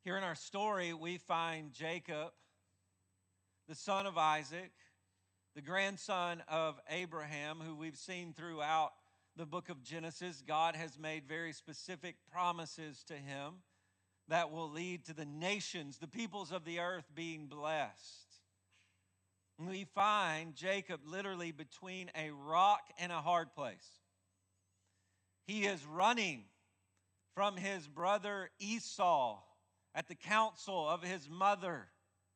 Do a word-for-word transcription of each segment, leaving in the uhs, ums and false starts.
Here in our story, we find Jacob, the son of Isaac, the grandson of Abraham, who we've seen throughout the book of Genesis. God has made very specific promises to him that will lead to the nations, the peoples of the earth being blessed. And we find Jacob literally between a rock and a hard place. He is running from his brother Esau at the counsel of his mother.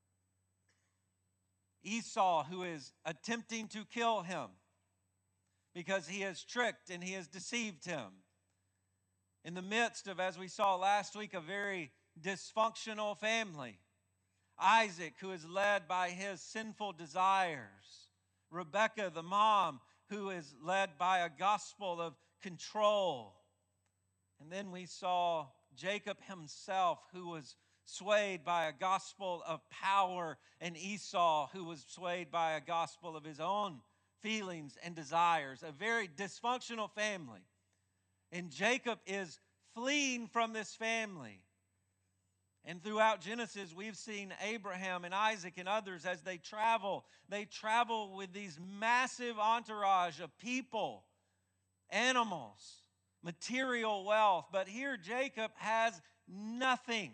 Esau, who is attempting to kill him because he has tricked and he has deceived him. In the midst of, as we saw last week, a very dysfunctional family. Isaac, who is led by his sinful desires. Rebekah, the mom, who is led by a gospel of control. And then we saw Jacob himself, who was swayed by a gospel of power, and Esau, who was swayed by a gospel of his own feelings and desires. A very dysfunctional family. And Jacob is fleeing from this family. And throughout Genesis, we've seen Abraham and Isaac and others as they travel. They travel with these massive entourage of people, animals, material wealth. But here Jacob has nothing.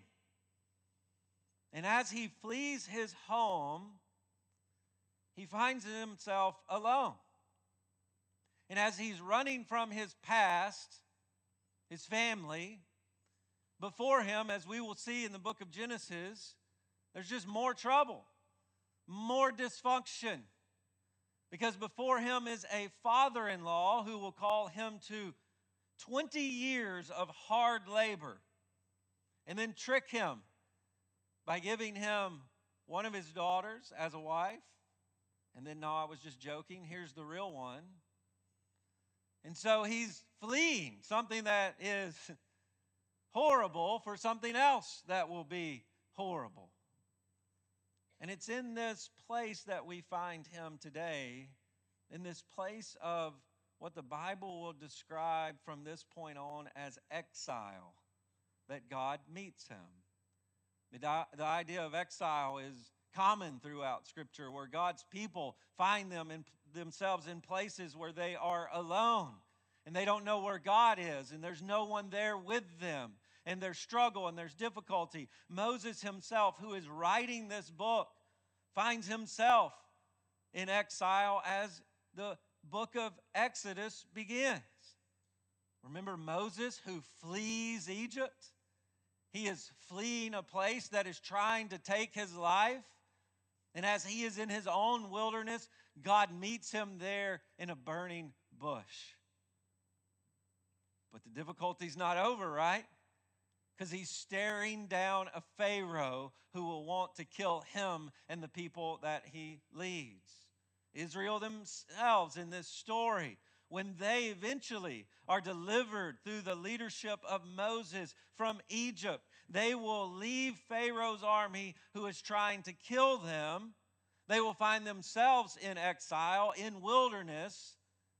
And as he flees his home, he finds himself alone. And as he's running from his past, his family, before him, as we will see in the book of Genesis, there's just more trouble, more dysfunction. Because before him is a father-in-law who will call him to twenty years of hard labor and then trick him by giving him one of his daughters as a wife. And then, no, I was just joking. Here's the real one. And so he's fleeing something that is horrible for something else that will be horrible. And it's in this place that we find him today, in this place of what the Bible will describe from this point on as exile, that God meets him. The, the idea of exile is common throughout Scripture, where God's people find them in, themselves in places where they are alone and they don't know where God is and there's no one there with them, and there's struggle and there's difficulty. Moses himself, who is writing this book, finds himself in exile as the book of Exodus begins. Remember Moses, who flees Egypt? He is fleeing a place that is trying to take his life. And as he is in his own wilderness, God meets him there in a burning bush. But the difficulty's not over, right? Because he's staring down a Pharaoh who will want to kill him and the people that he leads. Israel themselves in this story, when they eventually are delivered through the leadership of Moses from Egypt, they will leave Pharaoh's army who is trying to kill them. They will find themselves in exile, in wilderness.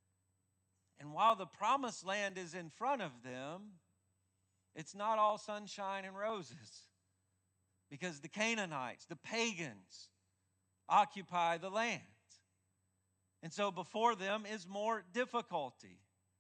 And while the promised land is in front of them, it's not all sunshine and roses, because the Canaanites, the pagans, occupy the land. And so before them is more difficulty.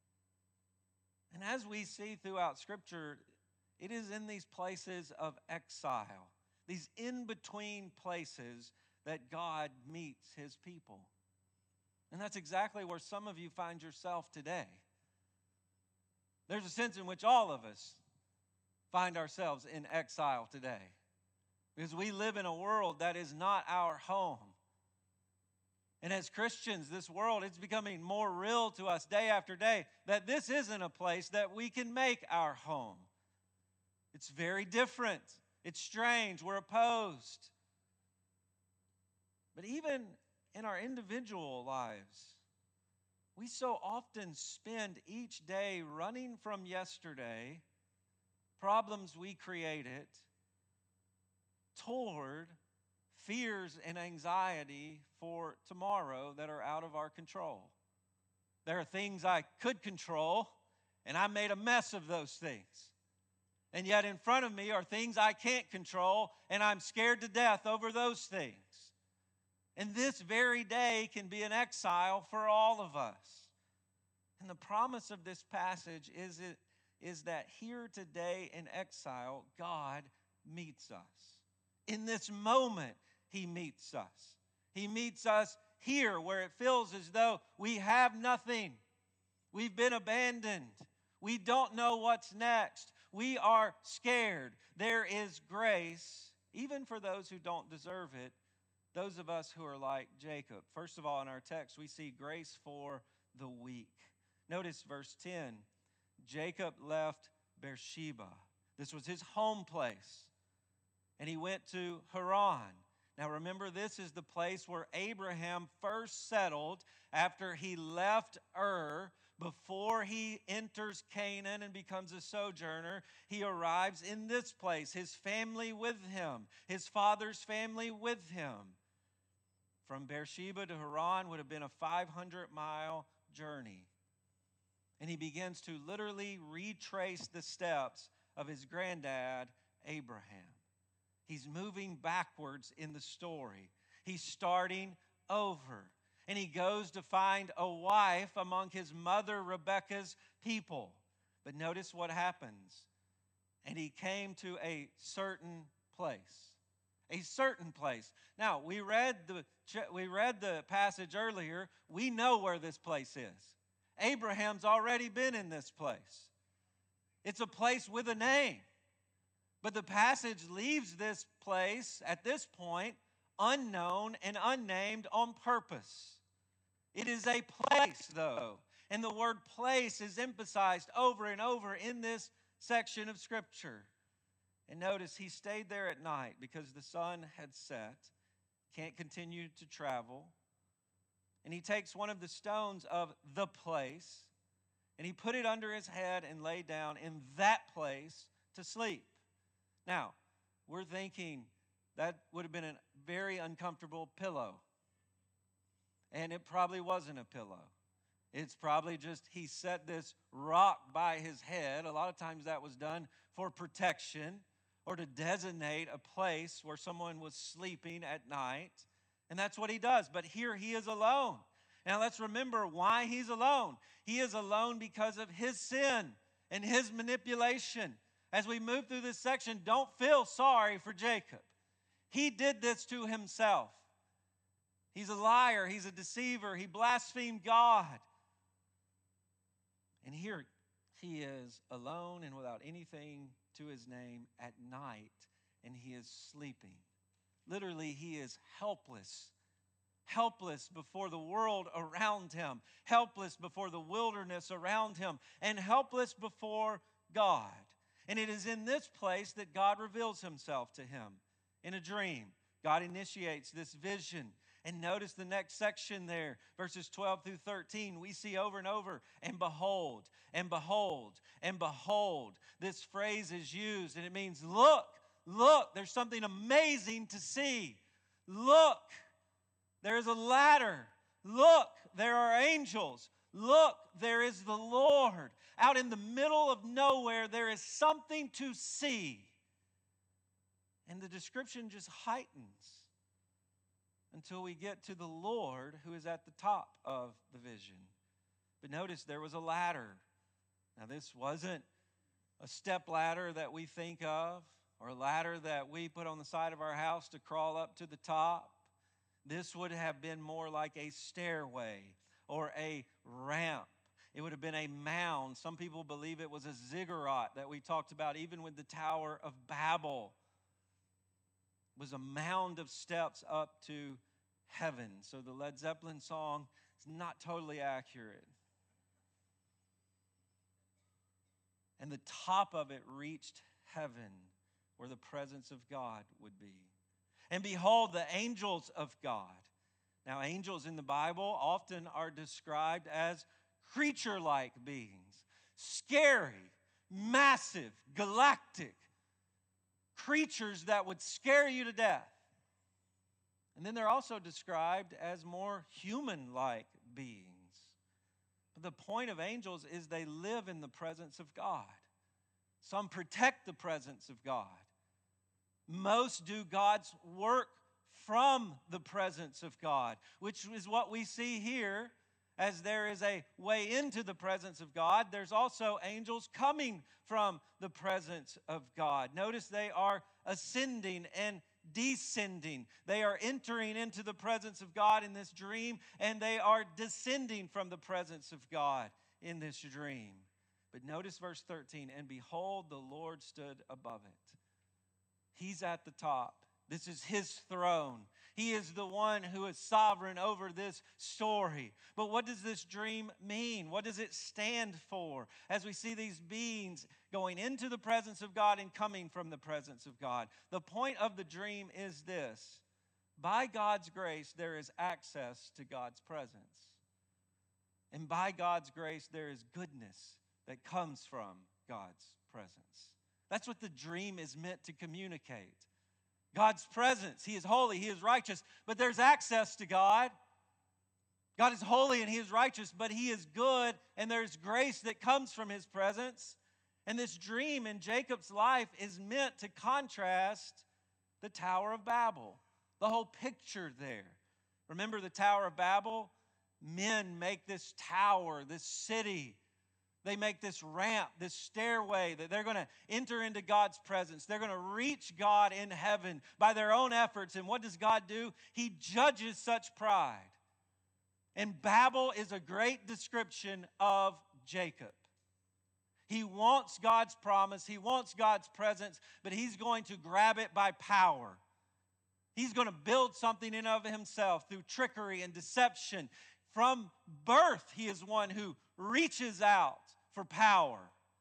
And as we see throughout Scripture, it is in these places of exile, these in-between places, that God meets his people. And that's exactly where some of you find yourself today. There's a sense in which all of us find ourselves in exile today, because we live in a world that is not our home. And as Christians, this world, it's becoming more real to us day after day that this isn't a place that we can make our home. It's very different. It's strange. We're opposed. But even in our individual lives, we so often spend each day running from yesterday, problems we created, toward fears and anxiety for tomorrow that are out of our control. There are things I could control, and I made a mess of those things. And yet in front of me are things I can't control, and I'm scared to death over those things. And this very day can be an exile for all of us. And the promise of this passage is, it, is that here today in exile, God meets us. In this moment, He meets us. He meets us here where it feels as though we have nothing. We've been abandoned. We don't know what's next. We are scared. There is grace, even for those who don't deserve it, those of us who are like Jacob. First of all, in our text, we see grace for the weak. Notice verse ten. Jacob left Beersheba. This was his home place. And he went to Haran. Now remember, this is the place where Abraham first settled after he left Ur. Before he enters Canaan and becomes a sojourner, he arrives in this place, his family with him, his father's family with him. From Beersheba to Haran would have been a five hundred mile journey. And he begins to literally retrace the steps of his granddad, Abraham. He's moving backwards in the story. He's starting over. And he goes to find a wife among his mother Rebekah's people. But notice what happens. And he came to a certain place. A certain place. Now, we read the, we read the passage earlier. We know where this place is. Abraham's already been in this place. It's a place with a name. But the passage leaves this place at this point unknown and unnamed on purpose. It is a place, though, and the word place is emphasized over and over in this section of Scripture. And notice he stayed there at night because the sun had set, can't continue to travel. And he takes one of the stones of the place, and he put it under his head and lay down in that place to sleep. Now, we're thinking that would have been a very uncomfortable pillow. And it probably wasn't a pillow. It's probably just he set this rock by his head. A lot of times that was done for protection or to designate a place where someone was sleeping at night. And that's what he does. But here he is alone. Now let's remember why he's alone. He is alone because of his sin and his manipulation. As we move through this section, don't feel sorry for Jacob. He did this to himself. He's a liar. He's a deceiver. He blasphemed God. And here he is alone and without anything to his name at night, and he is sleeping. Literally, he is helpless. Helpless before the world around him. Helpless before the wilderness around him. And helpless before God. And it is in this place that God reveals himself to him in a dream. God initiates this vision. And notice the next section there, verses twelve through thirteen, we see over and over, and behold, and behold, and behold. This phrase is used, and it means look, look, there's something amazing to see. Look, there is a ladder. Look, there are angels. Look, there is the Lord. Out in the middle of nowhere, there is something to see. And the description just heightens until we get to the Lord who is at the top of the vision. But notice there was a ladder. Now this wasn't a step ladder that we think of or a ladder that we put on the side of our house to crawl up to the top. This would have been more like a stairway or a ramp. It would have been a mound. Some people believe it was a ziggurat that we talked about even with the Tower of Babel. Was a mound of steps up to heaven. So the Led Zeppelin song is not totally accurate. And the top of it reached heaven, where the presence of God would be. And behold, the angels of God. Now, angels in the Bible often are described as creature-like beings. Scary, massive, galactic creatures that would scare you to death. And then they're also described as more human-like beings. But the point of angels is they live in the presence of God. Some protect the presence of God. Most do God's work from the presence of God, which is what we see here. As there is a way into the presence of God, there's also angels coming from the presence of God. Notice they are ascending and descending. They are entering into the presence of God in this dream, and they are descending from the presence of God in this dream. But notice verse thirteen, and behold, the Lord stood above it. He's at the top. This is his throne. He is the one who is sovereign over this story. But what does this dream mean? What does it stand for? As we see these beings going into the presence of God and coming from the presence of God. The point of the dream is this: by God's grace, there is access to God's presence. And by God's grace, there is goodness that comes from God's presence. That's what the dream is meant to communicate. God's presence. He is holy, He is righteous, but there's access to God. God is holy and He is righteous, but He is good, and there's grace that comes from His presence. And this dream in Jacob's life is meant to contrast the Tower of Babel, the whole picture there. Remember the Tower of Babel? Men make this tower, this city. They make this ramp, this stairway that they're going to enter into God's presence. They're going to reach God in heaven by their own efforts. And what does God do? He judges such pride. And Babel is a great description of Jacob. He wants God's promise. He wants God's presence, but he's going to grab it by power. He's going to build something in of himself through trickery and deception. From birth, he is one who reaches out for power.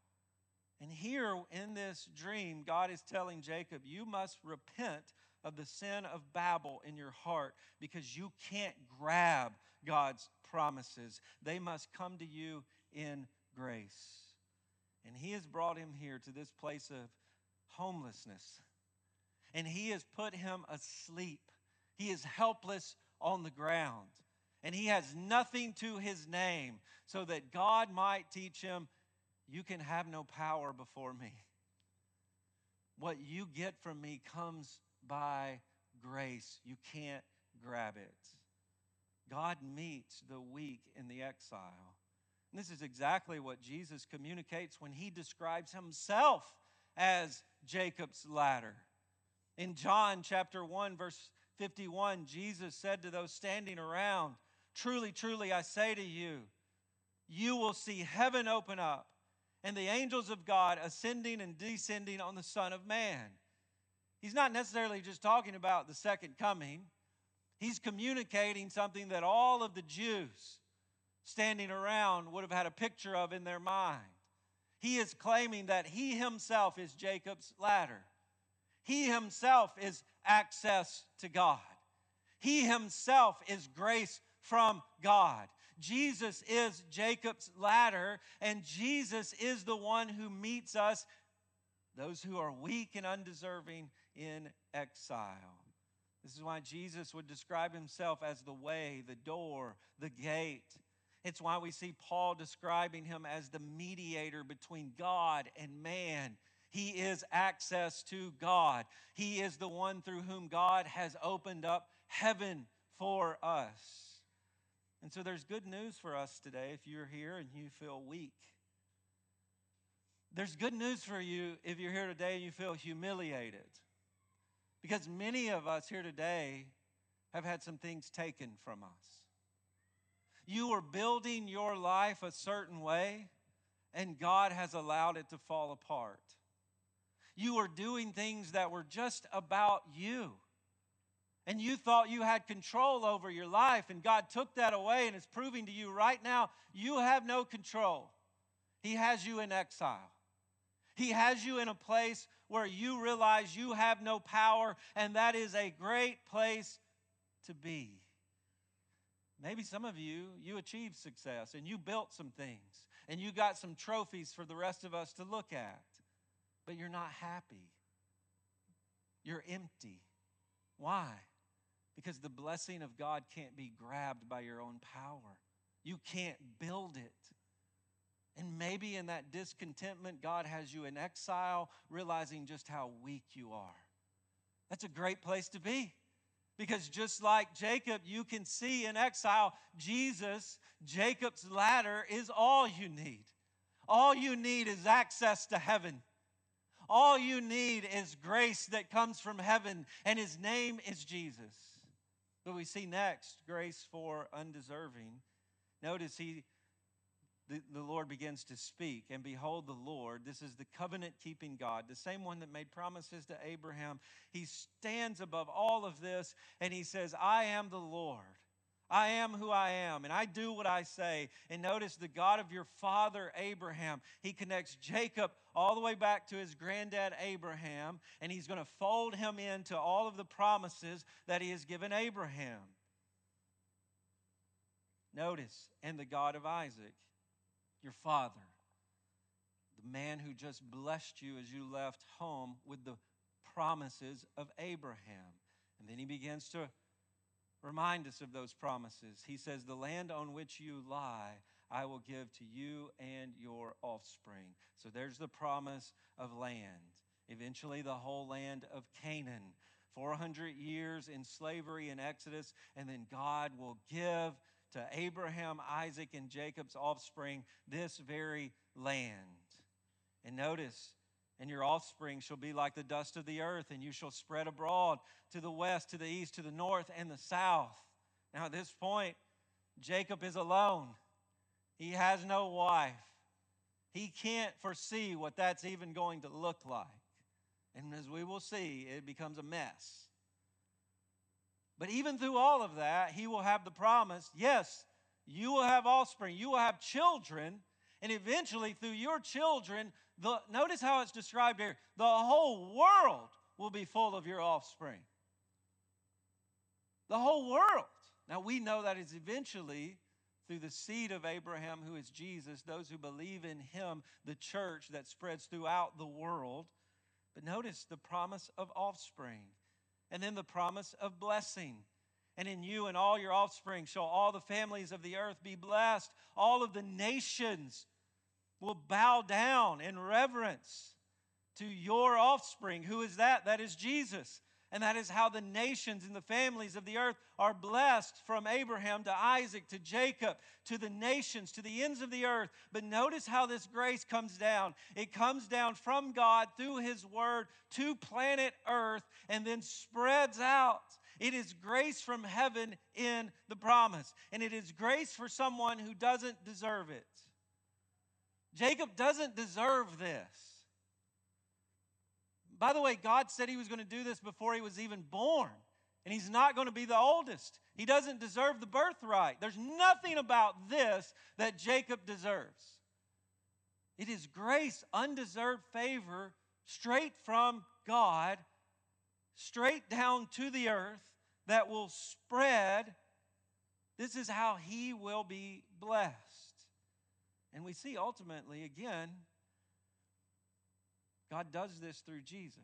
And here in this dream, God is telling Jacob, you must repent of the sin of Babel in your heart, because you can't grab God's promises. They must come to you in grace. And He has brought him here to this place of homelessness. And He has put him asleep. He is helpless on the ground. And he has nothing to his name, so that God might teach him, you can have no power before me. What you get from me comes by grace. You can't grab it. God meets the weak in the exile. And this is exactly what Jesus communicates when He describes Himself as Jacob's ladder. In John chapter one, verse fifty-one, Jesus said to those standing around, truly, truly, I say to you, you will see heaven open up and the angels of God ascending and descending on the Son of Man. He's not necessarily just talking about the second coming. He's communicating something that all of the Jews standing around would have had a picture of in their mind. He is claiming that He Himself is Jacob's ladder. He Himself is access to God. He Himself is grace from God. Jesus is Jacob's ladder, and Jesus is the one who meets us, those who are weak and undeserving, in exile. This is why Jesus would describe Himself as the way, the door, the gate. It's why we see Paul describing Him as the mediator between God and man. He is access to God. He is the one through whom God has opened up heaven for us. And so there's good news for us today if you're here and you feel weak. There's good news for you if you're here today and you feel humiliated. Because many of us here today have had some things taken from us. You were building your life a certain way, and God has allowed it to fall apart. You were doing things that were just about you. And you thought you had control over your life, and God took that away and is proving to you right now you have no control. He has you in exile. He has you in a place where you realize you have no power, and that is a great place to be. Maybe some of you, you achieved success, and you built some things, and you got some trophies for the rest of us to look at, but you're not happy. You're empty. Why? Because the blessing of God can't be grabbed by your own power. You can't build it. And maybe in that discontentment, God has you in exile, realizing just how weak you are. That's a great place to be. Because just like Jacob, you can see in exile, Jesus, Jacob's ladder, is all you need. All you need is access to heaven. All you need is grace that comes from heaven, and His name is Jesus. But we see next, grace for undeserving. Notice he, the, the Lord begins to speak, and behold the Lord, this is the covenant-keeping God, the same one that made promises to Abraham. He stands above all of this, and He says, I am the Lord. I am who I am, and I do what I say. And notice the God of your father Abraham, He connects Jacob all the way back to his granddad Abraham, and He's going to fold him into all of the promises that He has given Abraham. Notice, and the God of Isaac, your father, the man who just blessed you as you left home with the promises of Abraham. And then He begins to remind us of those promises. He says, the land on which you lie, I will give to you and your offspring. So there's the promise of land. Eventually the whole land of Canaan. four hundred years in slavery in Exodus, and then God will give to Abraham, Isaac, and Jacob's offspring this very land. And notice, and your offspring shall be like the dust of the earth, and you shall spread abroad to the west, to the east, to the north, and the south. Now at this point, Jacob is alone. He has no wife. He can't foresee what that's even going to look like. And as we will see, it becomes a mess. But even through all of that, he will have the promise, yes, you will have offspring, you will have children, and eventually through your children, the, notice how it's described here, the whole world will be full of your offspring. The whole world. Now we know that is eventually through the seed of Abraham, who is Jesus, those who believe in Him, the church that spreads throughout the world. But notice the promise of offspring. And then the promise of blessing. And in you and all your offspring shall all the families of the earth be blessed. All of the nations will bow down in reverence to your offspring. Who is that? That is Jesus. And that is how the nations and the families of the earth are blessed, from Abraham to Isaac to Jacob to the nations, to the ends of the earth. But notice how this grace comes down. It comes down from God through His word to planet earth and then spreads out. It is grace from heaven in the promise. And it is grace for someone who doesn't deserve it. Jacob doesn't deserve this. By the way, God said He was going to do this before he was even born. And he's not going to be the oldest. He doesn't deserve the birthright. There's nothing about this that Jacob deserves. It is grace, undeserved favor, straight from God, straight down to the earth, that will spread. This is how he will be blessed. And we see ultimately, again, God does this through Jesus.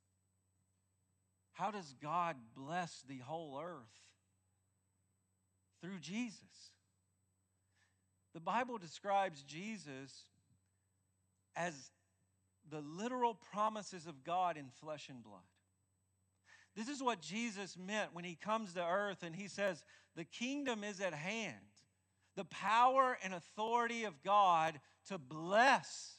How does God bless the whole earth? Through Jesus. The Bible describes Jesus as the literal promises of God in flesh and blood. This is what Jesus meant when He comes to earth and He says, the kingdom is at hand. The power and authority of God to bless,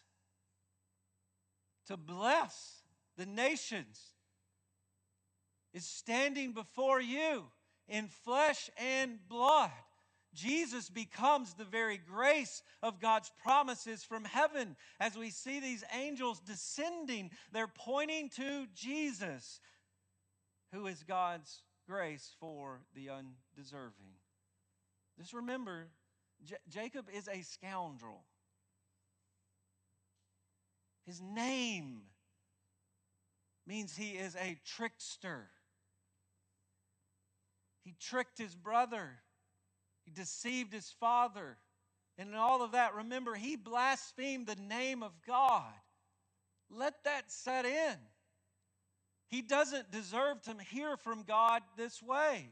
to bless the nations is standing before you in flesh and blood. Jesus becomes the very grace of God's promises from heaven. As we see these angels descending, they're pointing to Jesus, who is God's grace for the undeserving. Just remember, J- Jacob is a scoundrel. His name means he is a trickster. He tricked his brother. He deceived his father. And in all of that, remember, he blasphemed the name of God. Let that set in. He doesn't deserve to hear from God this way.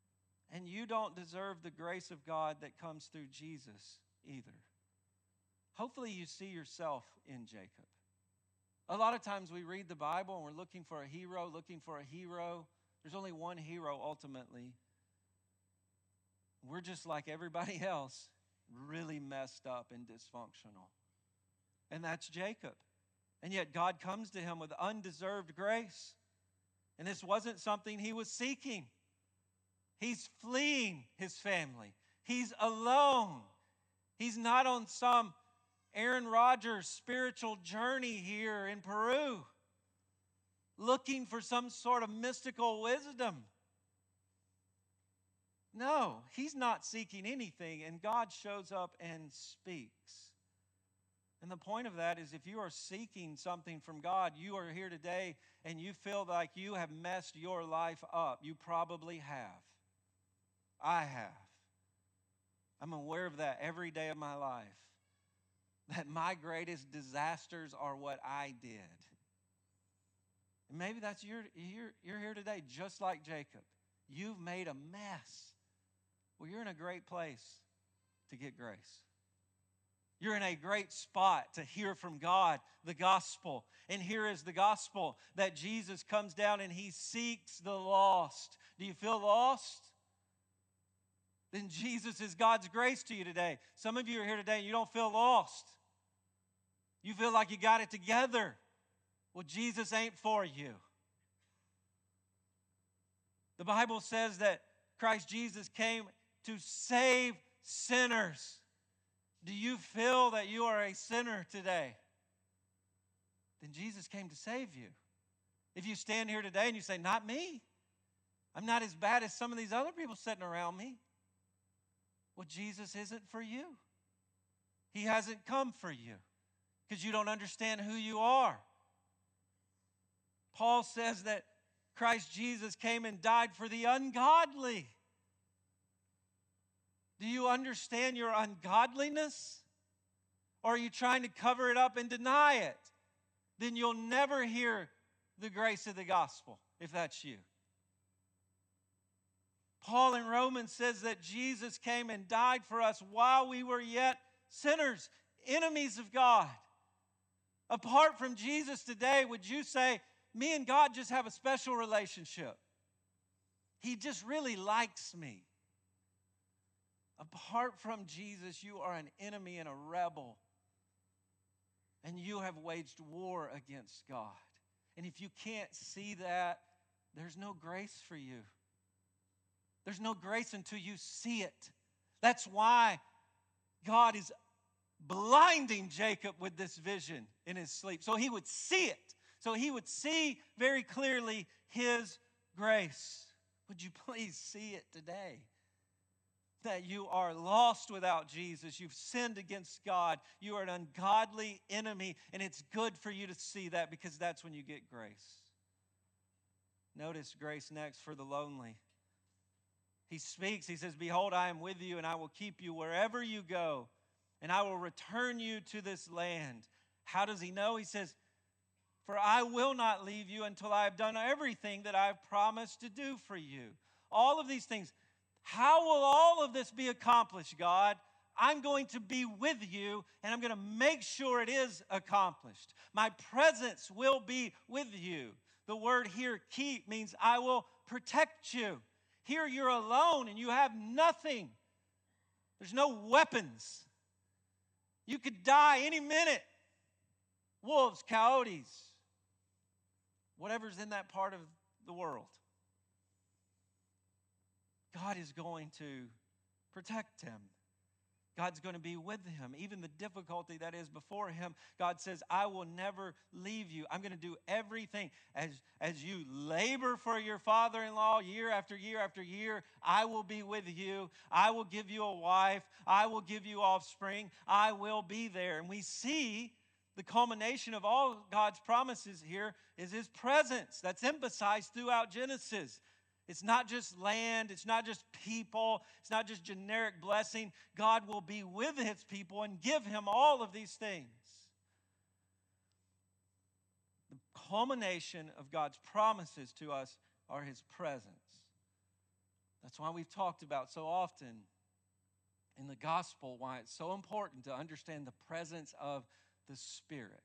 And you don't deserve the grace of God that comes through Jesus either. hopefully you see yourself in Jacob. A lot of times we read the Bible and we're looking for a hero, looking for a hero. There's only one hero ultimately. We're just like everybody else, really messed up and dysfunctional. And that's Jacob. And yet God comes to him with undeserved grace. And this wasn't something he was seeking. He's fleeing his family. He's alone. He's not on some Aaron Rodgers spiritual journey here in Peru, looking for some sort of mystical wisdom. No, he's not seeking anything, and God shows up and speaks. And the point of that is, if you are seeking something from God, you are here today and you feel like you have messed your life up. You probably have. I have. I'm aware of that every day of my life. That my greatest disasters are what I did. And maybe that's your, you're, you're here today just like Jacob. You've made a mess. Well, you're in a great place to get grace. You're in a great spot to hear from God the gospel. And here is the gospel, that Jesus comes down and he seeks the lost. Do you feel lost? Then Jesus is God's grace to you today. Some of you are here today and you don't feel lost. You feel like you got it together. Well, Jesus ain't for you. The Bible says that Christ Jesus came to save sinners. Do you feel that you are a sinner today? Then Jesus came to save you. If you stand here today and you say, not me. I'm not as bad as some of these other people sitting around me. Well, Jesus isn't for you. He hasn't come for you because you don't understand who you are. Paul says that Christ Jesus came and died for the ungodly. Do you understand your ungodliness? Or are you trying to cover it up and deny it? Then you'll never hear the grace of the gospel, if that's you. Paul in Romans says that Jesus came and died for us while we were yet sinners, enemies of God. Apart from Jesus today, would you say, me and God just have a special relationship? He just really likes me. Apart from Jesus, you are an enemy and a rebel. And you have waged war against God. And if you can't see that, there's no grace for you. There's no grace until you see it. That's why God is blinding Jacob with this vision in his sleep, so he would see it. So he would see very clearly his grace. Would you please see it today? That you are lost without Jesus. You've sinned against God. You are an ungodly enemy, and it's good for you to see that because that's when you get grace. Notice grace next for the lonely. He speaks, he says, behold, I am with you, and I will keep you wherever you go, and I will return you to this land. How does he know? He says, for I will not leave you until I have done everything that I have promised to do for you. All of these things. How will all of this be accomplished, God? I'm going to be with you, and I'm going to make sure it is accomplished. My presence will be with you. The word here, keep, means I will protect you. Here you're alone, and you have nothing. There's no weapons. You could die any minute. Wolves, coyotes, whatever's in that part of the world. God is going to protect him. God's going to be with him. Even the difficulty that is before him, God says, I will never leave you. I'm going to do everything. As, as you labor for your father-in-law year after year after year, I will be with you. I will give you a wife. I will give you offspring. I will be there. And we see the culmination of all God's promises here is his presence. That's emphasized throughout Genesis. It's not just land. It's not just people. It's not just generic blessing. God will be with his people and give him all of these things. The culmination of God's promises to us are his presence. That's why we've talked about so often in the gospel why it's so important to understand the presence of the Spirit.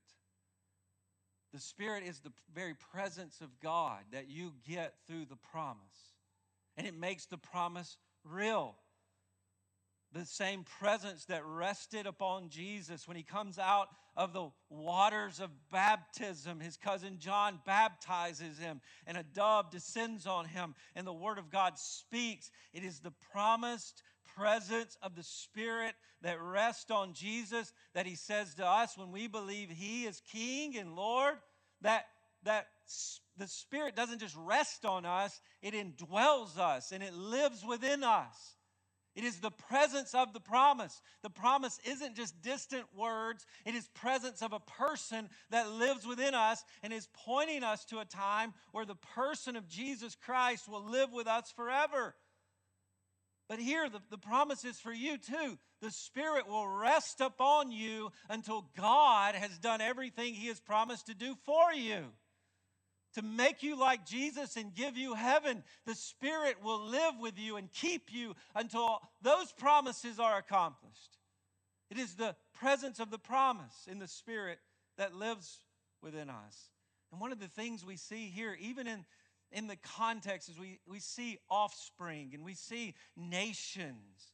The Spirit is the very presence of God that you get through the promise. And it makes the promise real. The same presence that rested upon Jesus when he comes out of the waters of baptism. His cousin John baptizes him, and a dove descends on him, and the Word of God speaks. It is the promised presence of the Spirit that rests on Jesus that he says to us when we believe he is King and Lord, that, that the Spirit doesn't just rest on us, it indwells us, and it lives within us. It is the presence of the promise. The promise isn't just distant words. It is presence of a person that lives within us and is pointing us to a time where the person of Jesus Christ will live with us forever. But here, the, the promise is for you too. The Spirit will rest upon you until God has done everything He has promised to do for you. To make you like Jesus and give you heaven, the Spirit will live with you and keep you until those promises are accomplished. It is the presence of the promise in the Spirit that lives within us. And one of the things we see here, even in, in the context, is we, we see offspring and we see nations.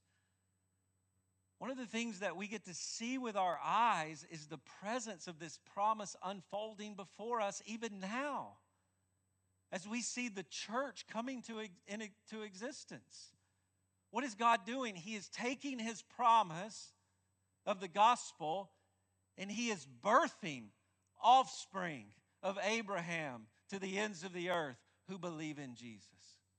One of the things that we get to see with our eyes is the presence of this promise unfolding before us even now. As we see the church coming to, into existence. What is God doing? He is taking His promise of the gospel and He is birthing offspring of Abraham to the ends of the earth who believe in Jesus.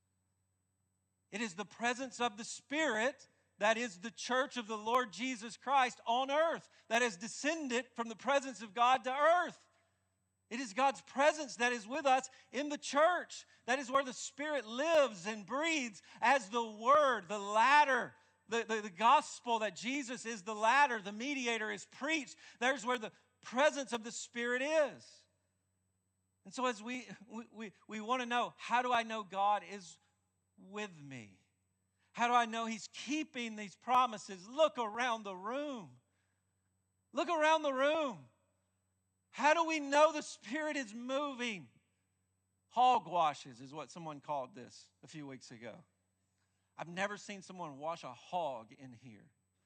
It is the presence of the Spirit that is the church of the Lord Jesus Christ on earth that has descended from the presence of God to earth. It is God's presence that is with us in the church. That is where the Spirit lives and breathes as the Word, the ladder, the, the, the gospel that Jesus is the ladder, the mediator is preached. There's where the presence of the Spirit is. And so as we, we, we, we want to know, how do I know God is with me? How do I know He's keeping these promises? Look around the room. Look around the room. How do we know the Spirit is moving? Hogwashes is what someone called this a few weeks ago. I've never seen someone wash a hog in here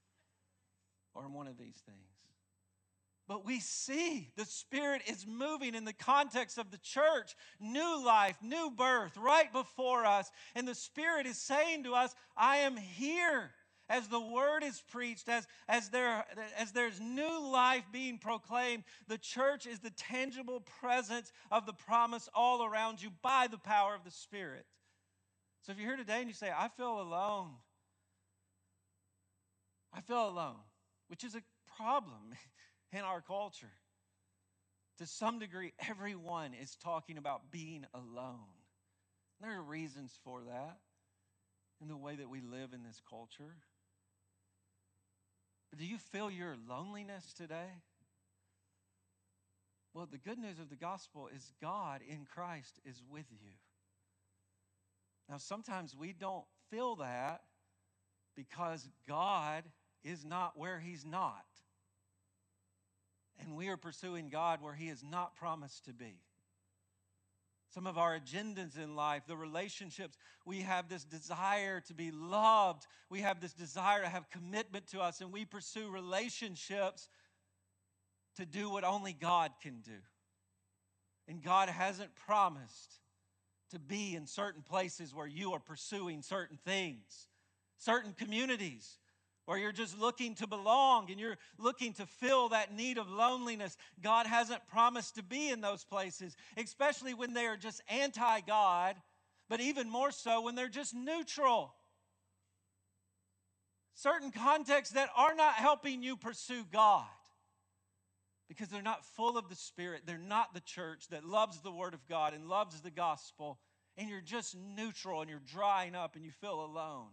or in one of these things. But we see the Spirit is moving in the context of the church. New life, new birth right before us. And the Spirit is saying to us, I am here. As the word is preached, as, as, there, as there's new life being proclaimed, the church is the tangible presence of the promise all around you by the power of the Spirit. So if you're here today and you say, I feel alone, I feel alone, which is a problem in our culture. To some degree, everyone is talking about being alone. There are reasons for that in the way that we live in this culture. But do you feel your loneliness today? Well, the good news of the gospel is God in Christ is with you. Now, sometimes we don't feel that because God is not where He's not. And we are pursuing God where He is not promised to be. Some of our agendas in life, the relationships, we have this desire to be loved. We have this desire to have commitment to us, and we pursue relationships to do what only God can do. And God hasn't promised to be in certain places where you are pursuing certain things, certain communities, or you're just looking to belong and you're looking to fill that need of loneliness. God hasn't promised to be in those places, especially when they are just anti-God, but even more so when they're just neutral. Certain contexts that are not helping you pursue God because they're not full of the Spirit. They're not the church that loves the Word of God and loves the gospel, and you're just neutral and you're drying up and you feel alone.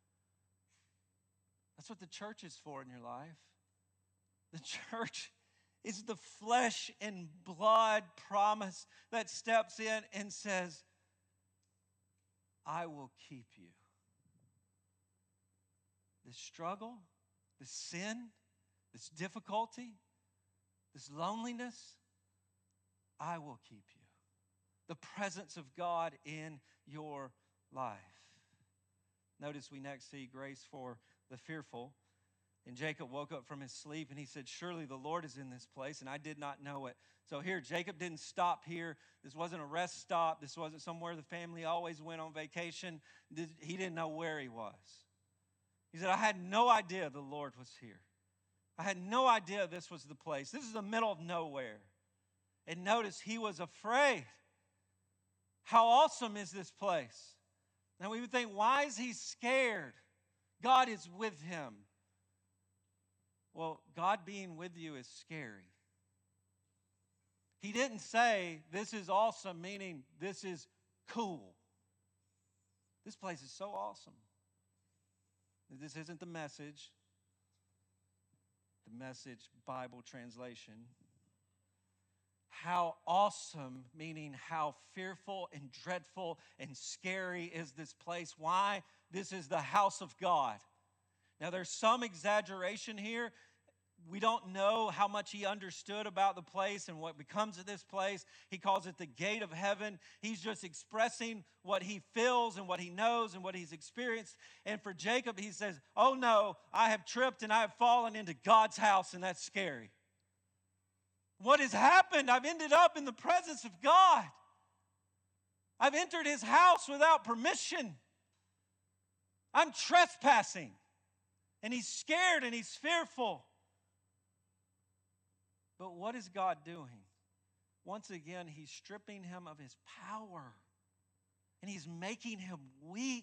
That's what the church is for in your life. The church is the flesh and blood promise that steps in and says, I will keep you. this struggle, this sin, this difficulty, this loneliness, I will keep you. The presence of God in your life. Notice we next see grace for the fearful. And Jacob woke up from his sleep and he said, surely the Lord is in this place, and I did not know it. So here, Jacob didn't stop here. This wasn't a rest stop. This wasn't somewhere the family always went on vacation. He didn't know where he was. He said, I had no idea the Lord was here. I had no idea this was the place. This is the middle of nowhere. And notice he was afraid. How awesome is this place? Now we would think, why is he scared? God is with him. Well, God being with you is scary. He didn't say, this is awesome, meaning this is cool. This place is so awesome. This isn't the Message, the Message Bible translation. How awesome, meaning how fearful and dreadful and scary is this place. Why? This is the house of God. Now, there's some exaggeration here. We don't know how much he understood about the place and what becomes of this place. He calls it the gate of heaven. He's just expressing what he feels and what he knows and what he's experienced. And for Jacob, he says, oh no, I have tripped and I have fallen into God's house, and that's scary. What has happened? I've ended up in the presence of God. I've entered his house without permission. I'm trespassing. And he's scared and he's fearful. But what is God doing? Once again, he's stripping him of his power. And he's making him weak.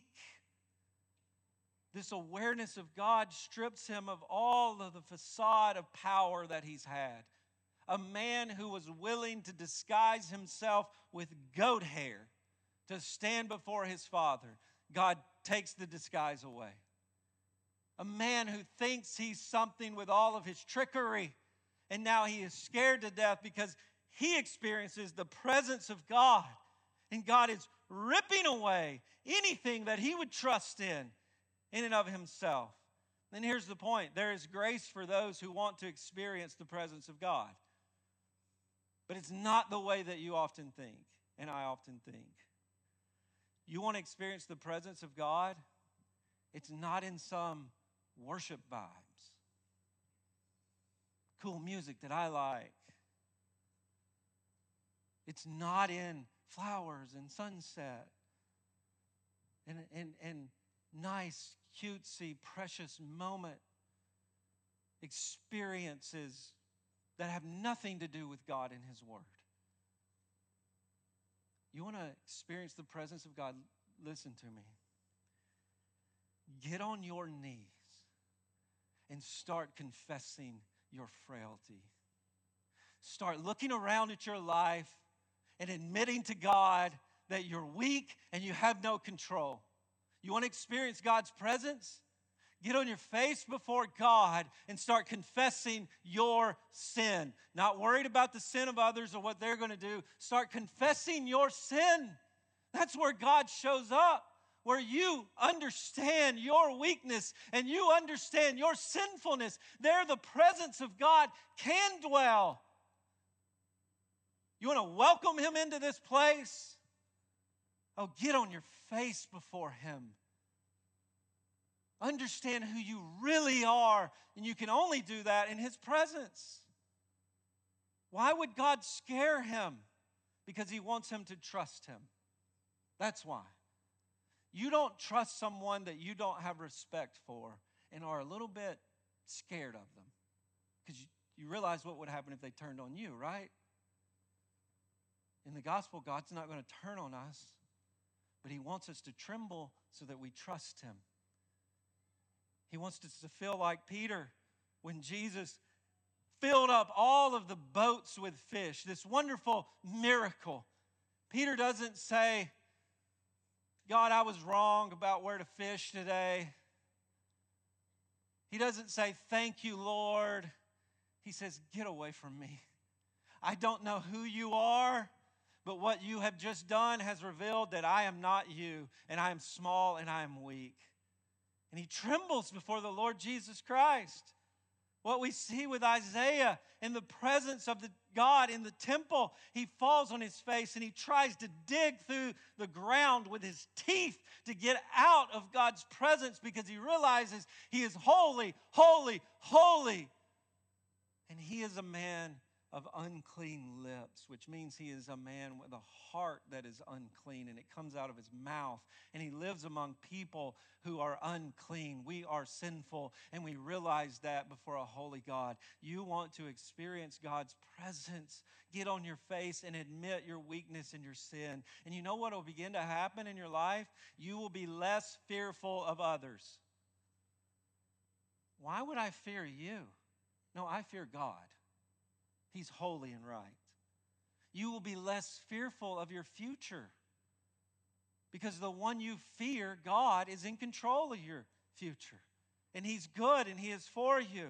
This awareness of God strips him of all of the facade of power that he's had. A man who was willing to disguise himself with goat hair to stand before his father. God takes the disguise away. A man who thinks he's something with all of his trickery, and now he is scared to death because he experiences the presence of God. And God is ripping away anything that he would trust in, in and of himself. And here's the point. There is grace for those who want to experience the presence of God. But it's not the way that you often think, and I often think. You want to experience the presence of God? It's not in some worship vibes. Cool music that I like. It's not in flowers and sunset and, and, and nice, cutesy, precious moment experiences that have nothing to do with God and his word. You want to experience the presence of God? Listen to me. Get on your knees and start confessing your frailty. Start looking around at your life and admitting to God that you're weak and you have no control. You want to experience God's presence? Get on your face before God and start confessing your sin. Not worried about the sin of others or what they're going to do. Start confessing your sin. That's where God shows up. Where you understand your weakness and you understand your sinfulness. There the presence of God can dwell. You want to welcome him into this place? Oh, get on your face before him. Understand who you really are, and you can only do that in his presence. Why would God scare him? Because he wants him to trust him. That's why. You don't trust someone that you don't have respect for and are a little bit scared of them. Because you, you realize what would happen if they turned on you, right? In the gospel, God's not going to turn on us, but he wants us to tremble so that we trust him. He wants us to feel like Peter when Jesus filled up all of the boats with fish, this wonderful miracle. Peter doesn't say, God, I was wrong about where to fish today. He doesn't say, thank you, Lord. He says, get away from me. I don't know who you are, but what you have just done has revealed that I am not you, and I am small and I am weak. And he trembles before the Lord Jesus Christ. What we see with Isaiah in the presence of the God in the temple, he falls on his face and he tries to dig through the ground with his teeth to get out of God's presence because he realizes he is holy, holy, holy. And he is a man of unclean lips, which means he is a man with a heart that is unclean, and it comes out of his mouth. And he lives among people who are unclean. We are sinful, and we realize that before a holy God. You want to experience God's presence. Get on your face and admit your weakness and your sin. And you know what will begin to happen in your life? You will be less fearful of others. Why would I fear you? No, I fear God. He's holy and right. You will be less fearful of your future because the one you fear, God, is in control of your future. And He's good and He is for you.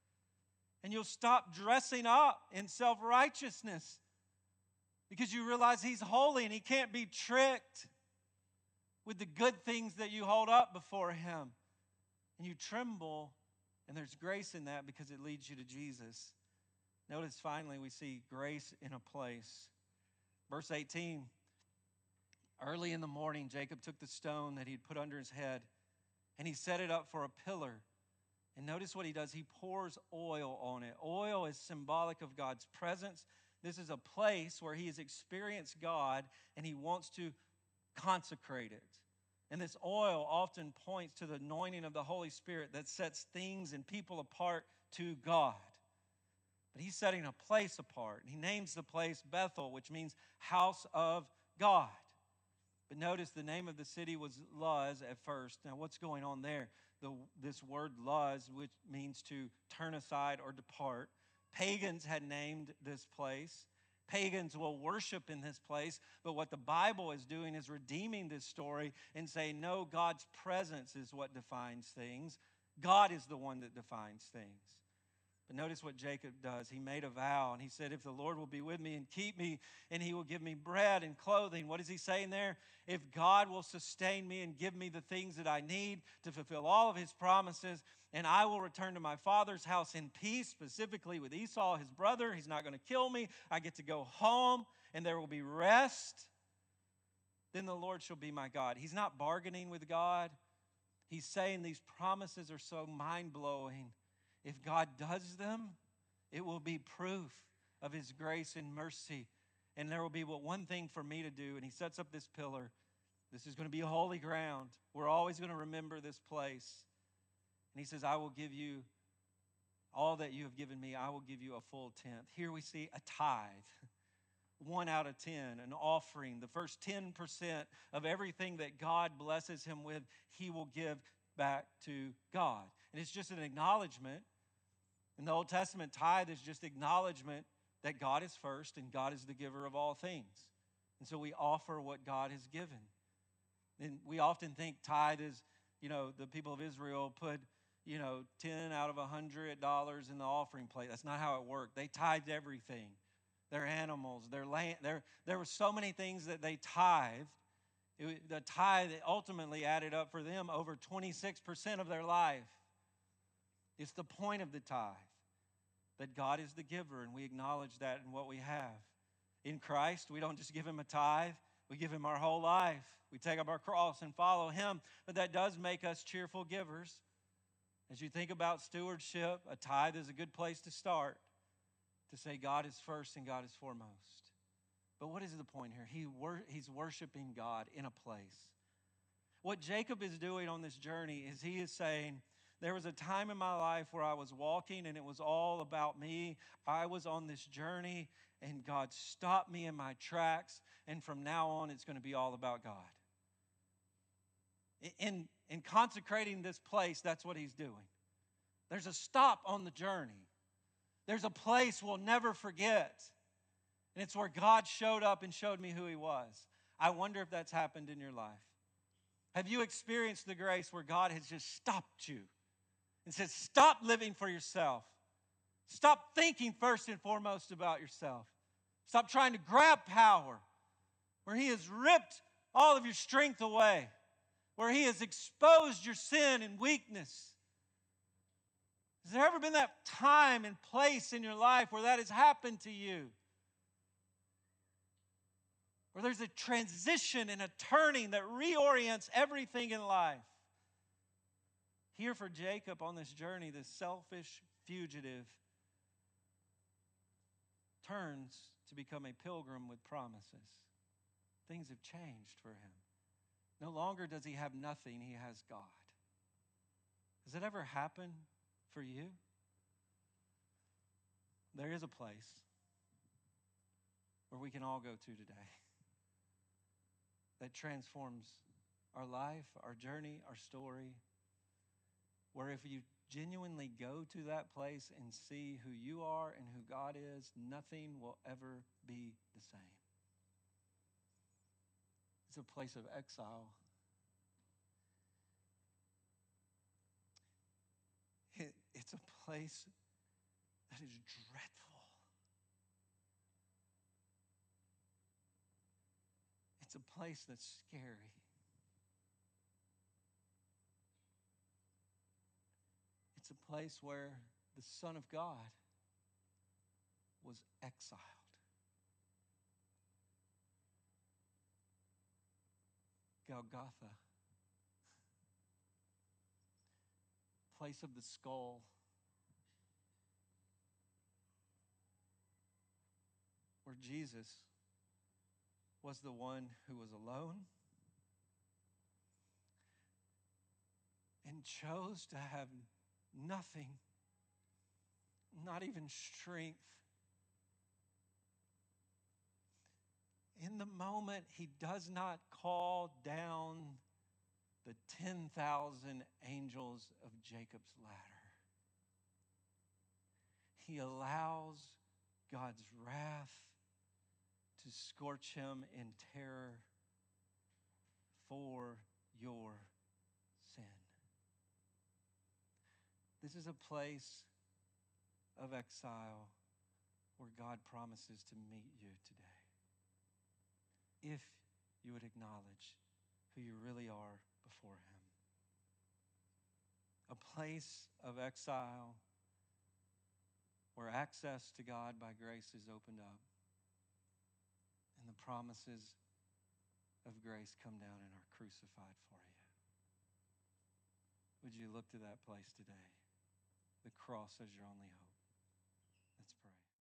And you'll stop dressing up in self-righteousness because you realize He's holy and He can't be tricked with the good things that you hold up before Him. And you tremble, and there's grace in that because it leads you to Jesus. Notice finally we see grace in a place. Verse eighteen, early in the morning, Jacob took the stone that he'd put under his head and he set it up for a pillar. And notice what he does. He pours oil on it. Oil is symbolic of God's presence. This is a place where he has experienced God and he wants to consecrate it. And this oil often points to the anointing of the Holy Spirit that sets things and people apart to God. But he's setting a place apart. He names the place Bethel, which means house of God. But notice the name of the city was Luz at first. Now what's going on there? The, this word Luz, which means to turn aside or depart. Pagans had named this place. Pagans will worship in this place. But what the Bible is doing is redeeming this story and saying, no, God's presence is what defines things. God is the one that defines things. But notice what Jacob does. He made a vow, and he said, if the Lord will be with me and keep me, and He will give me bread and clothing. What is he saying there? If God will sustain me and give me the things that I need to fulfill all of His promises, and I will return to my father's house in peace, specifically with Esau, his brother. He's not going to kill me. I get to go home, and there will be rest. Then the Lord shall be my God. He's not bargaining with God. He's saying these promises are so mind-blowing. If God does them, it will be proof of His grace and mercy. And there will be but one thing for me to do. And He sets up this pillar. This is going to be holy ground. We're always going to remember this place. And He says, I will give you all that you have given me. I will give you a full tenth. Here we see a tithe. One out of ten, an offering. The first ten percent of everything that God blesses him with, He will give back to God. And it's just an acknowledgement. In the Old Testament, tithe is just acknowledgement that God is first and God is the giver of all things. And so we offer what God has given. And we often think tithe is, you know, the people of Israel put, you know, ten out of one hundred dollars in the offering plate. That's not how it worked. They tithed everything. Their animals, their land. Their, there were so many things that they tithed. It, the tithe ultimately added up for them over twenty-six percent of their life. It's the point of the tithe, that God is the giver, and we acknowledge that in what we have. In Christ, we don't just give Him a tithe, we give Him our whole life. We take up our cross and follow Him, but that does make us cheerful givers. As you think about stewardship, a tithe is a good place to start, to say God is first and God is foremost. But what is the point here? He wor- he's worshiping God in a place. What Jacob is doing on this journey is he is saying, there was a time in my life where I was walking and it was all about me. I was on this journey and God stopped me in my tracks. And from now on, it's going to be all about God. In, in consecrating this place, that's what he's doing. There's a stop on the journey. There's a place we'll never forget. And it's where God showed up and showed me who He was. I wonder if that's happened in your life. Have you experienced the grace where God has just stopped you and said, stop living for yourself. Stop thinking first and foremost about yourself. Stop trying to grab power where He has ripped all of your strength away. where He has exposed your sin and weakness? Has there ever been that time and place in your life where that has happened to you? Where there's a transition and a turning that reorients everything in life? Here for Jacob on this journey, this selfish fugitive turns to become a pilgrim with promises. Things have changed for him. No longer does he have nothing, he has God. Has it ever happened for you? There is a place where we can all go to today that transforms our life, our journey, our story, where if you genuinely go to that place and see who you are and who God is, nothing will ever be the same. It's a place of exile. It, it's a place that is dreadful. It's a place that's scary. It's a place where the Son of God was exiled. Golgotha, place of the skull, where Jesus was the one who was alone and chose to have nothing, not even strength. In the moment, he does not call down the ten thousand angels of Jacob's ladder. He allows God's wrath to scorch him in terror for your sin. This is a place of exile where God promises to meet you today, if you would acknowledge who you really are before him. A place of exile where access to God by grace is opened up and the promises of grace come down and are crucified for you. Would you look to that place today? The cross as your only hope.